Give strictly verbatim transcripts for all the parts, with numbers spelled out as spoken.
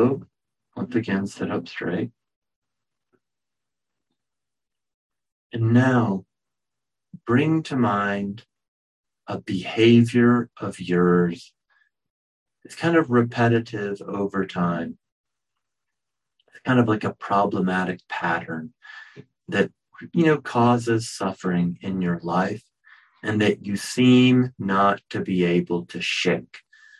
So once again, sit up straight. And now bring to mind a behavior of yours. It's kind of repetitive over time. It's kind of like a problematic pattern that, you know, causes suffering in your life and that you seem not to be able to shake.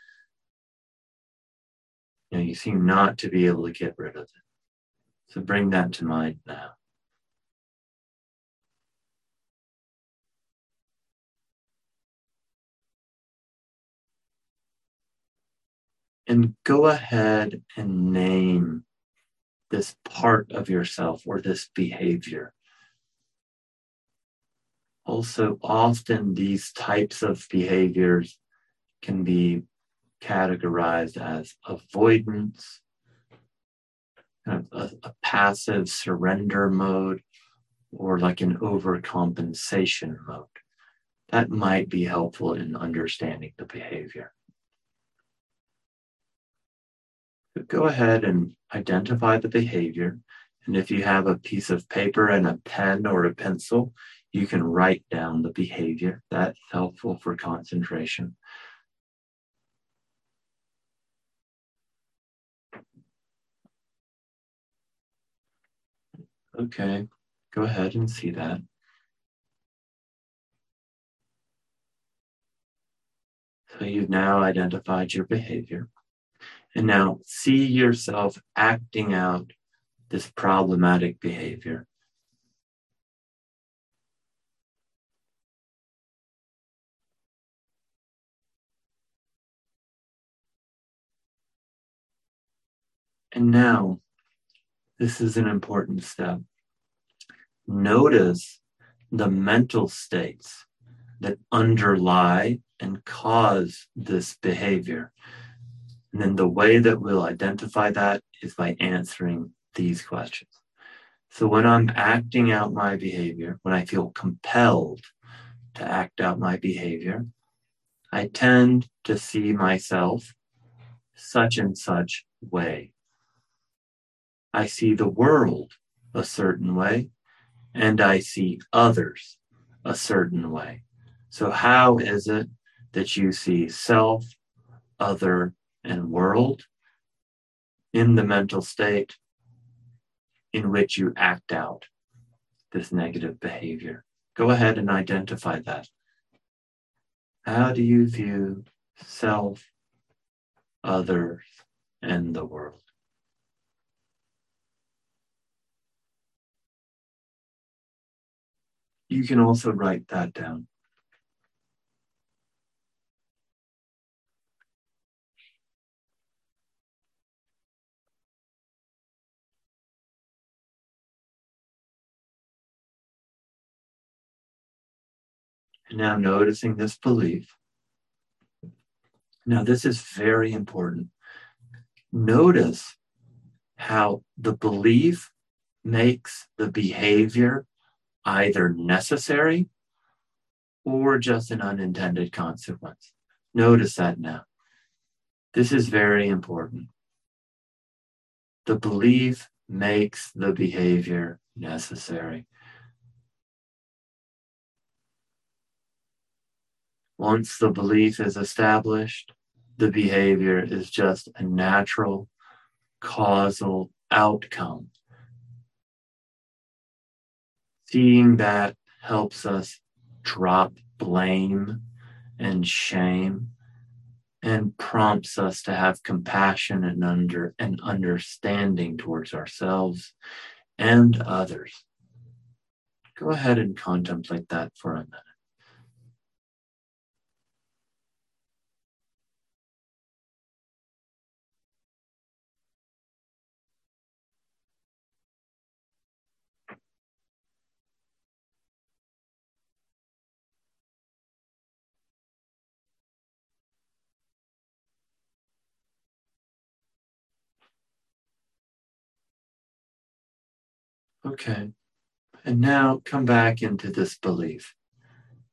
You know, you seem not to be able to get rid of it. So bring that to mind now. And go ahead and name this part of yourself or this behavior. Also, often these types of behaviors can be categorized as avoidance, kind of a, a passive surrender mode, or like an overcompensation mode. That might be helpful in understanding the behavior. So go ahead and identify the behavior. And if you have a piece of paper and a pen or a pencil, you can write down the behavior. That's helpful for concentration. Okay, go ahead and see that. So you've now identified your behavior. And now see yourself acting out this problematic behavior. And now, this is an important step. Notice the mental states that underlie and cause this behavior. And then the way that we'll identify that is by answering these questions. So when I'm acting out my behavior, when I feel compelled to act out my behavior, I tend to see myself such and such way. I see the world a certain way, and I see others a certain way. So how is it that you see self, other, and world in the mental state in which you act out this negative behavior? Go ahead and identify that. How do you view self, others, and the world? You can also write that down. And now noticing this belief. Now this is very important. Notice how the belief makes the behavior either necessary or just an unintended consequence. Notice that now. This is very important. The belief makes the behavior necessary. Once the belief is established, the behavior is just a natural causal outcome. Seeing that helps us drop blame and shame and prompts us to have compassion and under and understanding towards ourselves and others. Go ahead and contemplate that for a minute. Okay, and now come back into this belief.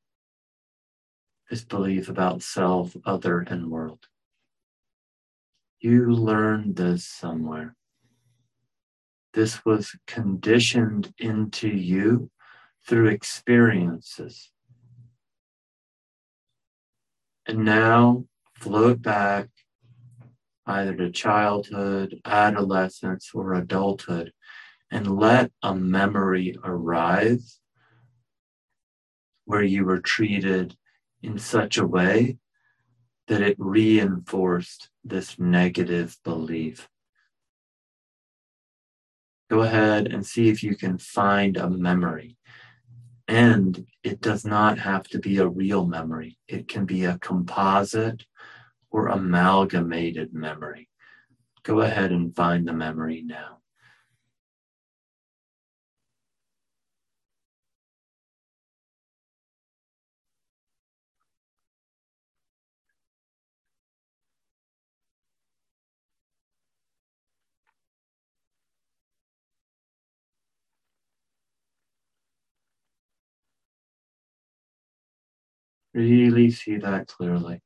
This belief about self, other, and world. You learned this somewhere. This was conditioned into you through experiences. And now float back either to childhood, adolescence, or adulthood, and let a memory arise where you were treated in such a way that it reinforced this negative belief. Go ahead and see if you can find a memory. And it does not have to be a real memory. It can be a composite or amalgamated memory. Go ahead and find the memory now. Really see that clearly.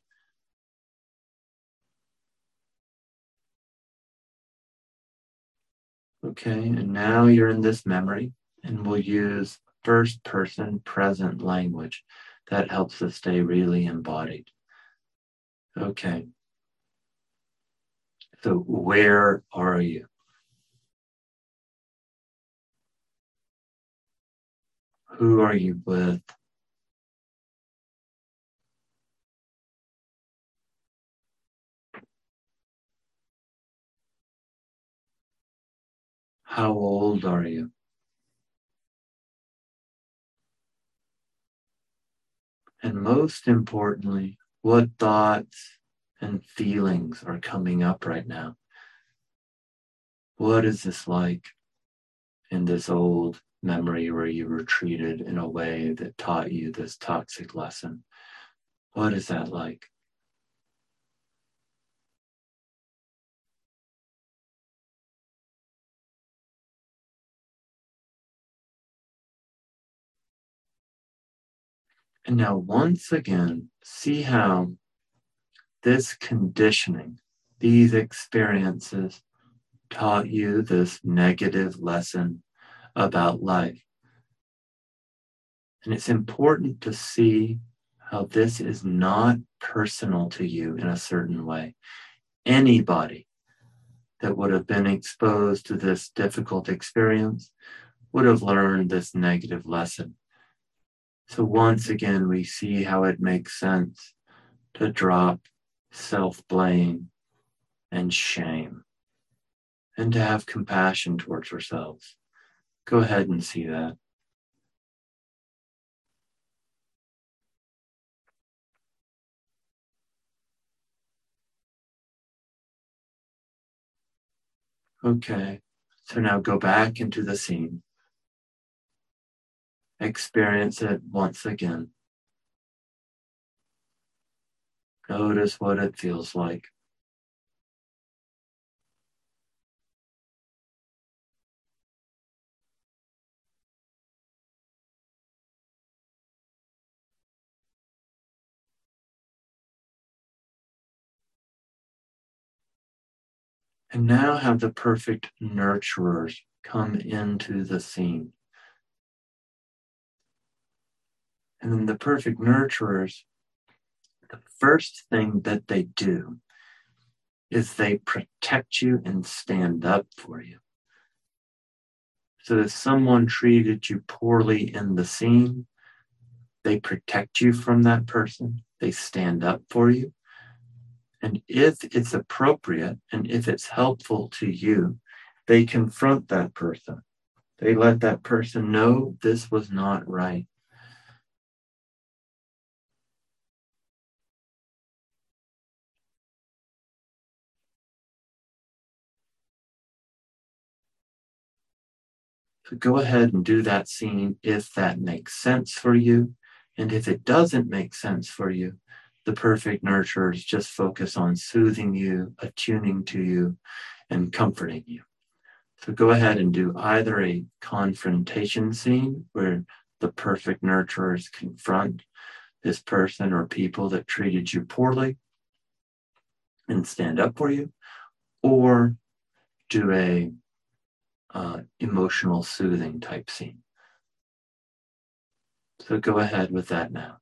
Okay, and now you're in this memory, and we'll use first person present language. That helps us stay really embodied. Okay. So where are you? Who are you with? How old are you? And most importantly, what thoughts and feelings are coming up right now? What is this like in this old memory where you were treated in a way that taught you this toxic lesson? What is that like? And now, once again, see how this conditioning, these experiences taught you this negative lesson about life. And it's important to see how this is not personal to you in a certain way. Anybody that would have been exposed to this difficult experience would have learned this negative lesson. So once again, we see how it makes sense to drop self-blame and shame and to have compassion towards ourselves. Go ahead and see that. Okay, so now go back into the scene. Experience it once again. Notice what it feels like. And now have the perfect nurturers come into the scene. And then the perfect nurturers, the first thing that they do is they protect you and stand up for you. So if someone treated you poorly in the scene, they protect you from that person. They stand up for you. And if it's appropriate and if it's helpful to you, they confront that person. They let that person know this was not right. So go ahead and do that scene if that makes sense for you. And if it doesn't make sense for you, the perfect nurturers just focus on soothing you, attuning to you, and comforting you. So go ahead and do either a confrontation scene where the perfect nurturers confront this person or people that treated you poorly and stand up for you, or do a uh, emotional soothing type scene. So go ahead with that now.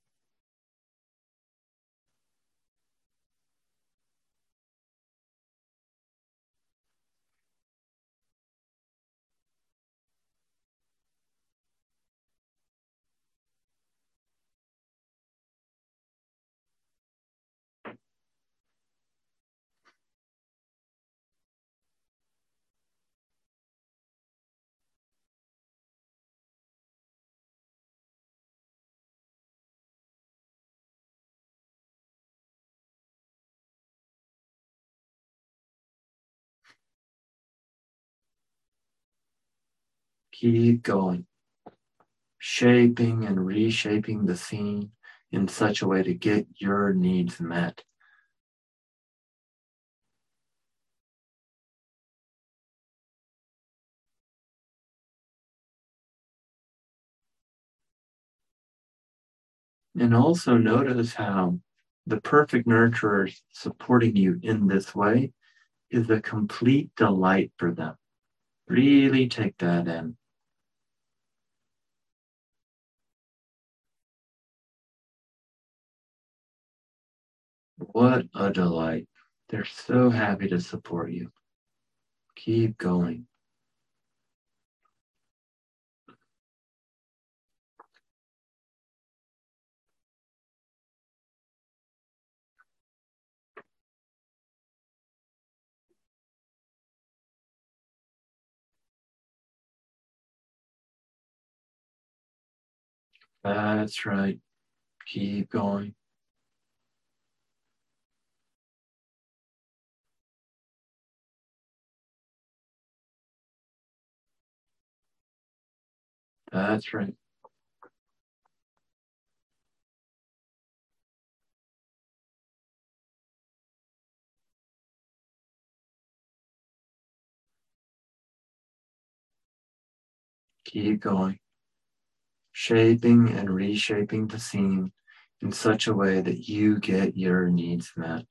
Keep going, shaping and reshaping the scene in such a way to get your needs met. And also notice how the perfect nurturer supporting you in this way is a complete delight for them. Really take that in. What a delight. They're so happy to support you. Keep going. That's right. Keep going. That's right. Keep going. Shaping and reshaping the scene in such a way that you get your needs met.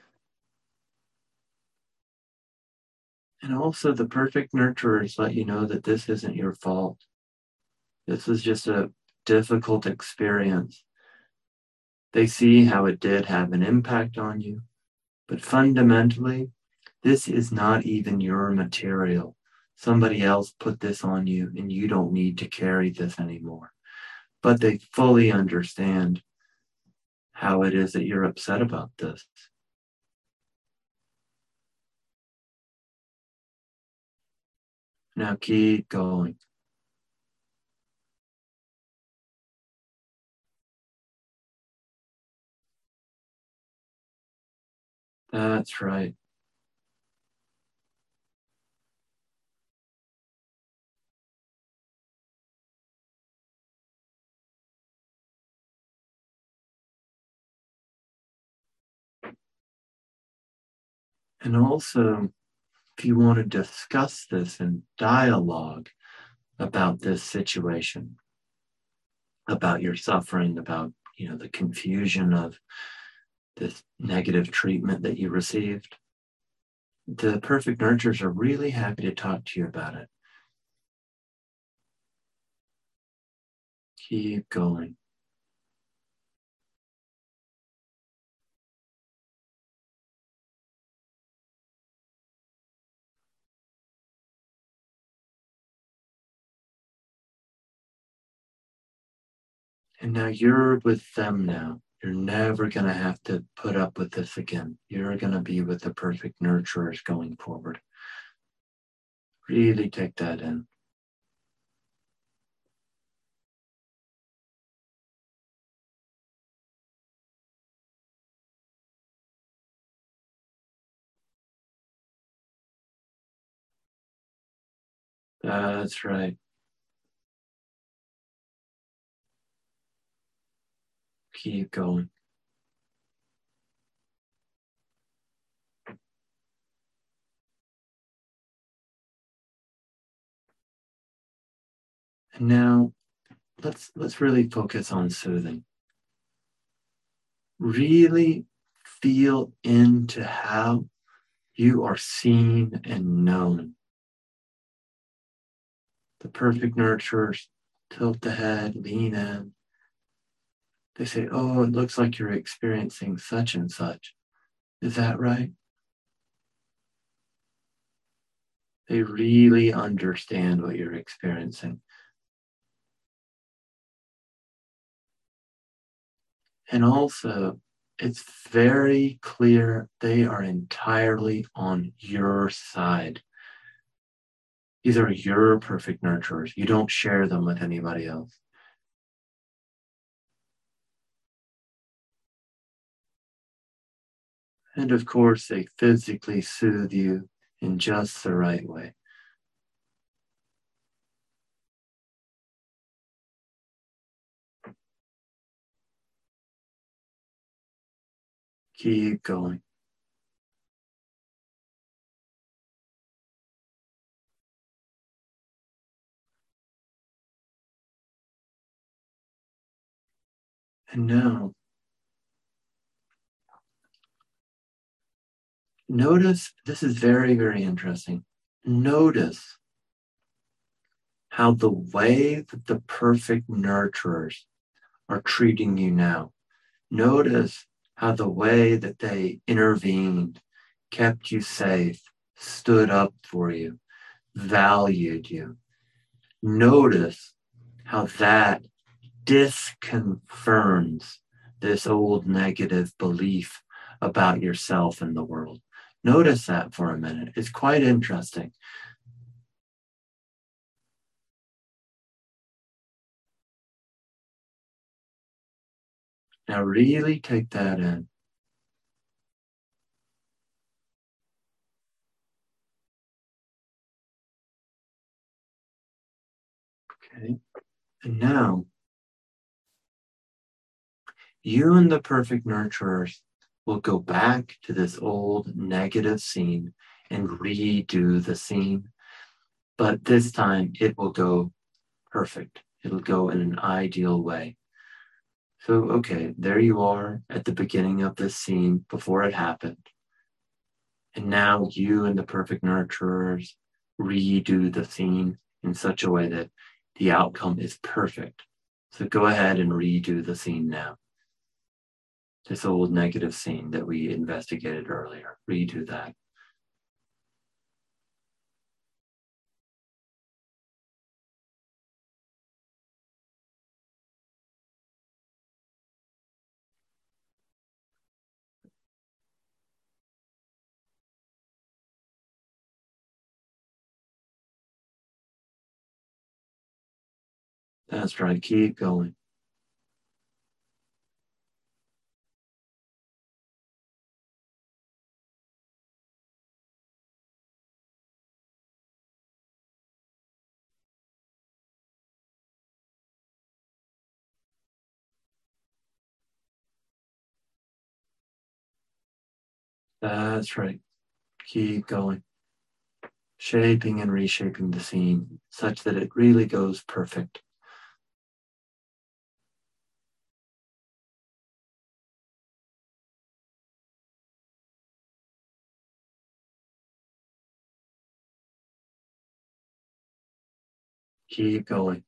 And also, the perfect nurturers let you know that this isn't your fault. This is just a difficult experience. They see how it did have an impact on you, but fundamentally, this is not even your material. Somebody else put this on you, and you don't need to carry this anymore. But they fully understand how it is that you're upset about this. Now keep going. That's right. And also, if you want to discuss this in dialogue about this situation, about your suffering, about you know the confusion of this negative treatment that you received, the perfect nurturers are really happy to talk to you about it. Keep going. And now you're with them now. You're never going to have to put up with this again. You're going to be with the perfect nurturers going forward. Really take that in. That's right. Keep going. And now let's let's really focus on soothing. Really feel into how You are seen and known. The perfect nurturers tilt the head, lean in. They say, oh, it looks like you're experiencing such and such. Is that right? They really understand what you're experiencing. And also, it's very clear they are entirely on your side. These are your perfect nurturers. You don't share them with anybody else. And of course, they physically soothe you in just the right way. Keep going. And now, notice, this is very, very interesting. Notice how the way that the perfect nurturers are treating you now. Notice how the way that they intervened, kept you safe, stood up for you, valued you. Notice how that disconfirms this old negative belief about yourself and the world. Notice that for a minute. It's quite interesting. Now really take that in. Okay. And now, you and the perfect nurturers will go back to this old negative scene and redo the scene. But this time it will go perfect. It'll go in an ideal way. So, okay, there you are at the beginning of this scene before it happened. And now you and the perfect nurturers redo the scene in such a way that the outcome is perfect. So go ahead and redo the scene now. This old negative scene that we investigated earlier, redo that. That's right, keep going. That's right, keep going. Shaping and reshaping the scene such that it really goes perfect. Keep going.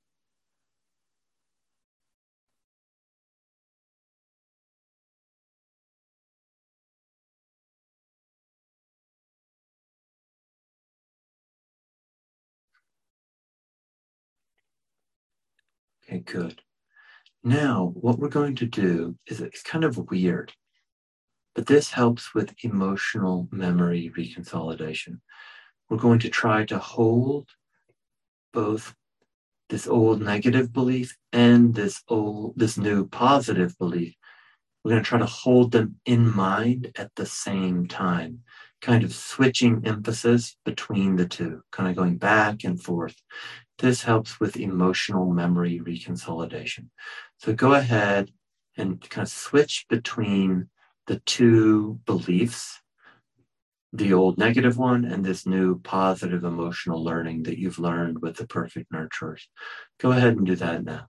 Okay, good. Now, what we're going to do is it's kind of weird, but this helps with emotional memory reconsolidation. We're going to try to hold both this old negative belief and this old, this new positive belief. We're going to try to hold them in mind at the same time, kind of switching emphasis between the two, kind of going back and forth. This helps with emotional memory reconsolidation. So go ahead and kind of switch between the two beliefs, the old negative one and this new positive emotional learning that you've learned with the perfect nurturers. Go ahead and do that now.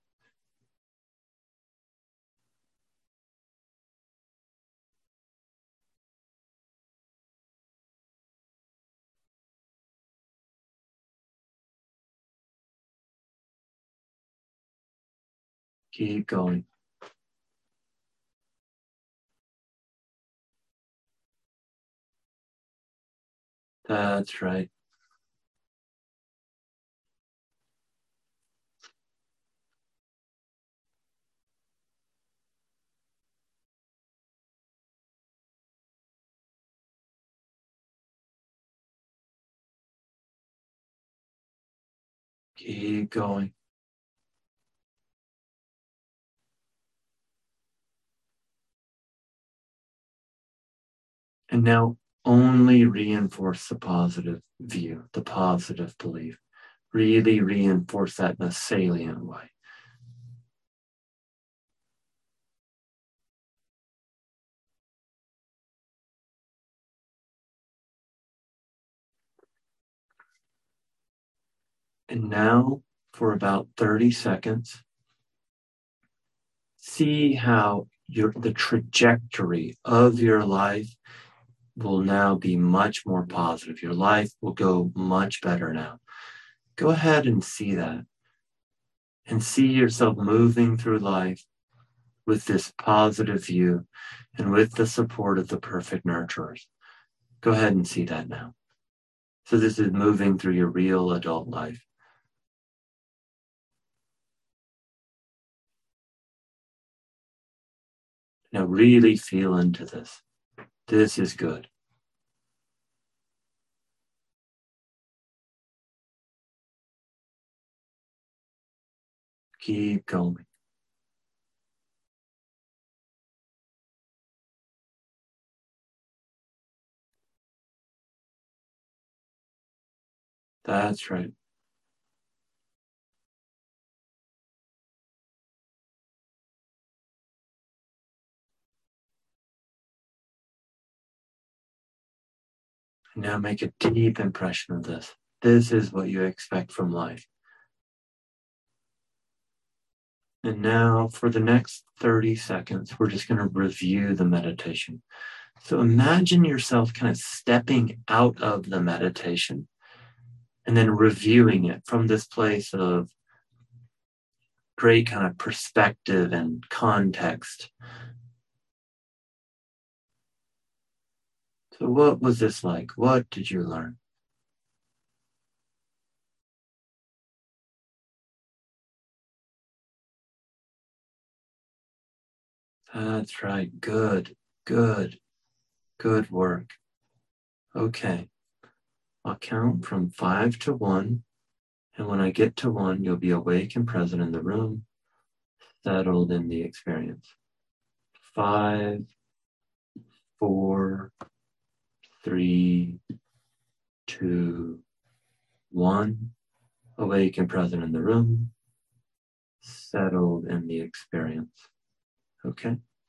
Keep going. That's right. Keep going. And now only reinforce the positive view, the positive belief. Really reinforce that in a salient way. And now, for about thirty seconds, see how your, the trajectory of your life will now be much more positive. Your life will go much better now. Go ahead and see that. And see yourself moving through life with this positive view and with the support of the perfect nurturers. Go ahead and see that now. So this is moving through your real adult life. Now really feel into this. This is good. Keep going. That's right. Now make a deep impression of this. This is what you expect from life. And now for the next thirty seconds, we're just going to review the meditation. So imagine yourself kind of stepping out of the meditation and then reviewing it from this place of great kind of perspective and context. So what was this like? What did you learn? That's right. Good, good, good work. Okay. I'll count from five to one. And when I get to one, you'll be awake and present in the room, settled in the experience. Five, four, three, two, one. Awake and present in the room, settled in the experience. Okay?